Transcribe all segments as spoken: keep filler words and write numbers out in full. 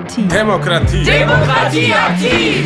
Demokratie. Demokratie. Demokratie aktiv!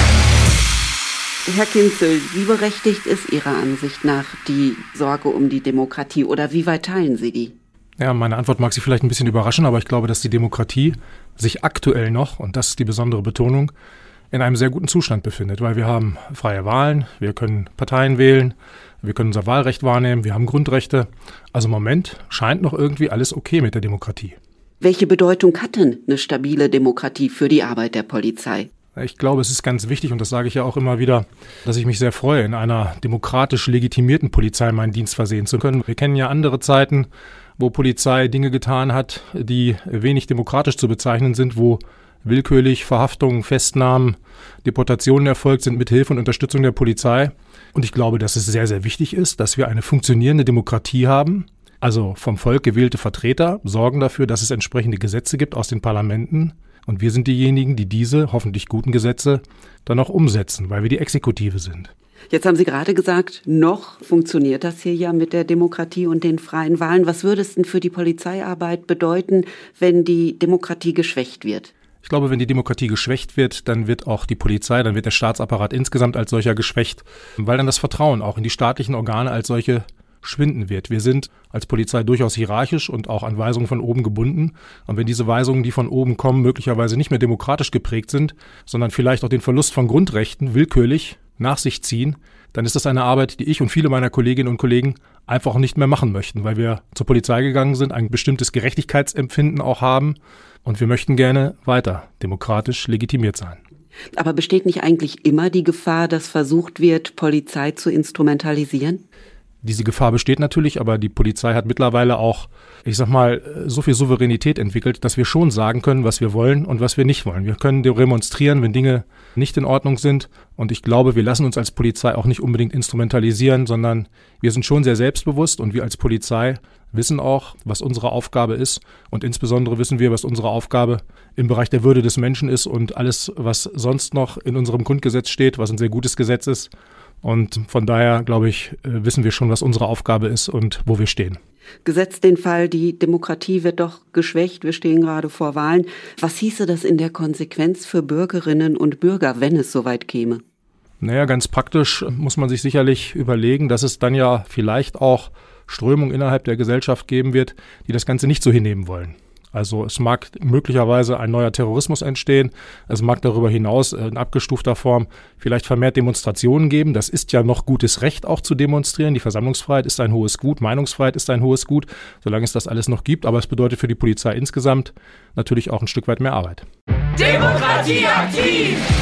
Herr Kinzel, wie berechtigt ist Ihrer Ansicht nach die Sorge um die Demokratie oder wie weit teilen Sie die? Ja, meine Antwort mag Sie vielleicht ein bisschen überraschen, aber ich glaube, dass die Demokratie sich aktuell noch, und das ist die besondere Betonung, in einem sehr guten Zustand befindet, weil wir haben freie Wahlen, wir können Parteien wählen, wir können unser Wahlrecht wahrnehmen, wir haben Grundrechte. Also im Moment scheint noch irgendwie alles okay mit der Demokratie. Welche Bedeutung hat denn eine stabile Demokratie für die Arbeit der Polizei? Ich glaube, es ist ganz wichtig, und das sage ich ja auch immer wieder, dass ich mich sehr freue, in einer demokratisch legitimierten Polizei meinen Dienst versehen zu können. Wir kennen ja andere Zeiten, wo Polizei Dinge getan hat, die wenig demokratisch zu bezeichnen sind, wo willkürlich Verhaftungen, Festnahmen, Deportationen erfolgt sind mit Hilfe und Unterstützung der Polizei. Und ich glaube, dass es sehr, sehr wichtig ist, dass wir eine funktionierende Demokratie haben. Also vom Volk gewählte Vertreter sorgen dafür, dass es entsprechende Gesetze gibt aus den Parlamenten. Und wir sind diejenigen, die diese hoffentlich guten Gesetze dann auch umsetzen, weil wir die Exekutive sind. Jetzt haben Sie gerade gesagt, noch funktioniert das hier ja mit der Demokratie und den freien Wahlen. Was würde es denn für die Polizeiarbeit bedeuten, wenn die Demokratie geschwächt wird? Ich glaube, wenn die Demokratie geschwächt wird, dann wird auch die Polizei, dann wird der Staatsapparat insgesamt als solcher geschwächt, weil dann das Vertrauen auch in die staatlichen Organe als solche schwinden wird. Wir sind als Polizei durchaus hierarchisch und auch an Weisungen von oben gebunden. Und wenn diese Weisungen, die von oben kommen, möglicherweise nicht mehr demokratisch geprägt sind, sondern vielleicht auch den Verlust von Grundrechten willkürlich nach sich ziehen, dann ist das eine Arbeit, die ich und viele meiner Kolleginnen und Kollegen einfach nicht mehr machen möchten, weil wir zur Polizei gegangen sind, ein bestimmtes Gerechtigkeitsempfinden auch haben und wir möchten gerne weiter demokratisch legitimiert sein. Aber besteht nicht eigentlich immer die Gefahr, dass versucht wird, Polizei zu instrumentalisieren? Diese Gefahr besteht natürlich, aber die Polizei hat mittlerweile auch, ich sag mal, so viel Souveränität entwickelt, dass wir schon sagen können, was wir wollen und was wir nicht wollen. Wir können demonstrieren, wenn Dinge nicht in Ordnung sind. Und ich glaube, wir lassen uns als Polizei auch nicht unbedingt instrumentalisieren, sondern wir sind schon sehr selbstbewusst und wir als Polizei wissen auch, was unsere Aufgabe ist. Und insbesondere wissen wir, was unsere Aufgabe im Bereich der Würde des Menschen ist und alles, was sonst noch in unserem Grundgesetz steht, was ein sehr gutes Gesetz ist. Und von daher, glaube ich, wissen wir schon, was unsere Aufgabe ist und wo wir stehen. Gesetzt den Fall, die Demokratie wird doch geschwächt, wir stehen gerade vor Wahlen. Was hieße das in der Konsequenz für Bürgerinnen und Bürger, wenn es soweit käme? Naja, ganz praktisch muss man sich sicherlich überlegen, dass es dann ja vielleicht auch Strömungen innerhalb der Gesellschaft geben wird, die das Ganze nicht so hinnehmen wollen. Also es mag möglicherweise ein neuer Terrorismus entstehen, es mag darüber hinaus in abgestufter Form vielleicht vermehrt Demonstrationen geben. Das ist ja noch gutes Recht auch zu demonstrieren. Die Versammlungsfreiheit ist ein hohes Gut, Meinungsfreiheit ist ein hohes Gut, solange es das alles noch gibt. Aber es bedeutet für die Polizei insgesamt natürlich auch ein Stück weit mehr Arbeit. Demokratie aktiv!